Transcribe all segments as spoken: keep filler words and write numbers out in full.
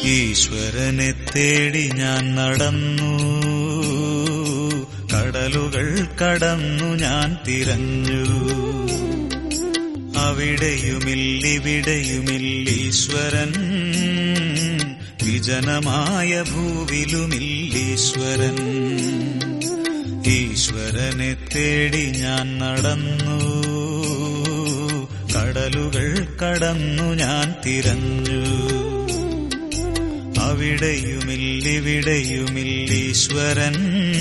ഈശ്വരനെ തേടി ഞാൻ നടന്നു, കടലുകൾ കടന്നു ഞാൻ തിരഞ്ഞു. അവിടെയുമില്ലിവിടെയുമില്ലീശ്വരൻ, വിജനമായ ഭൂവിലുമില്ലീശ്വരൻ. ഈശ്വരനെ തേടി ഞാൻ നടന്നു, കടലുകൾ കടന്നു ഞാൻ തിരഞ്ഞു. അവിടെയുമില്ലിവിടെയുമില്ലീശ്വരൻ,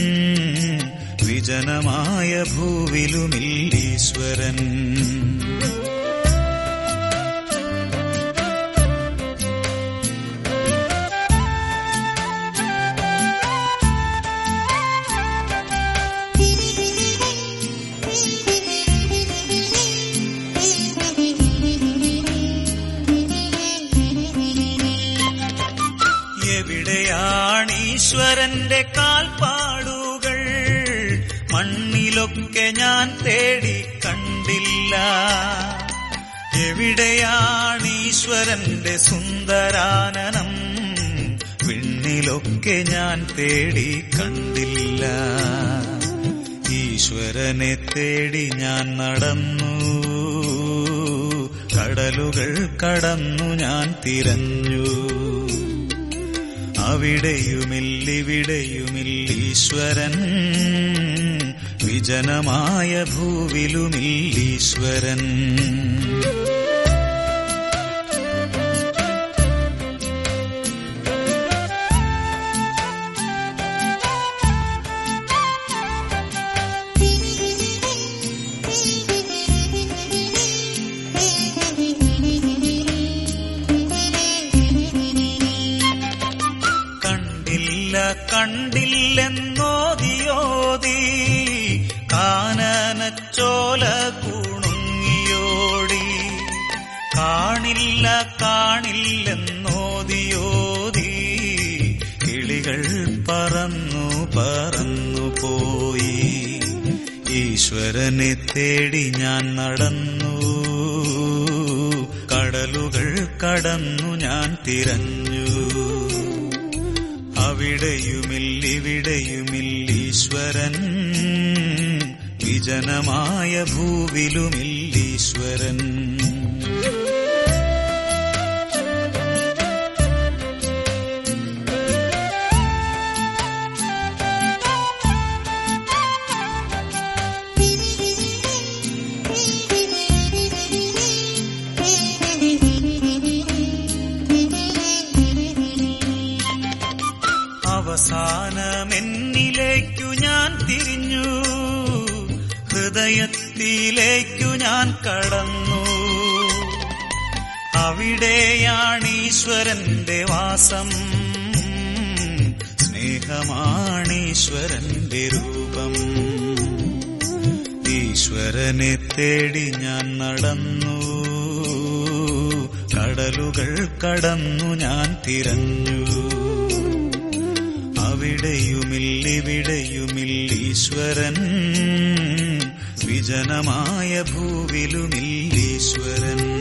വിജനമായ ഭൂവിലുമില്ലീശ്വരൻ. എവിടെയാണീശ്വരന്റെ കാൽപ്പാടുകൾ? മണ്ണിലൊക്കെ ഞാൻ തേടി കണ്ടില്ല. എവിടെയാണീശ്വരന്റെ സുന്ദരാനനം? വിണ്ണിലൊക്കെ ഞാൻ തേടി കണ്ടില്ല. ഈശ്വരനെ തേടി ഞാൻ നടന്നു, കടലുകൾ കടന്നു ഞാൻ തിരഞ്ഞു. അവിടെയുമില്ലിവിടെയുമില്ലീശ്വരൻ, വിജനമായ ഭൂവിലുമില്ലീശ്വരൻ. കണ്ടില്ലെന്നോതിയോതി കാനനച്ചോല കുണുങ്ങിയോടി. കാണില്ല കാണില്ലെന്നോതിയോതി കിളികൾ പറന്നു പറന്നു പോയി. ഈശ്വരനെ തേടി ഞാൻ നടന്നു, കടലുകൾ കടന്നു ഞാൻ തിരഞ്ഞു. അവിടെയുമില്ലിവിടെയുമില്ലീശ്വരൻ, വിജനമായ ഭൂവിലുമില്ലീശ്വരൻ. അവസാനമെന്നിലേക്കു ഞാൻ തിരിഞ്ഞു, ഹൃദയത്തിലേക്കു ഞാൻ കടന്നു. അവിടെയാണീശ്വരന്റെ വാസം, സ്നേഹമാണീശ്വരന്റെ രൂപം. ഈശ്വരനെ തേടി ഞാൻ നടന്നു, കടലുകൾ കടന്നു ഞാൻ തിരഞ്ഞു. അവിടെയുമില്ലിവിടെയുമില്ലീശ്വരൻ, വിജനമായ ഭൂവിലുമില്ലീശ്വരൻ.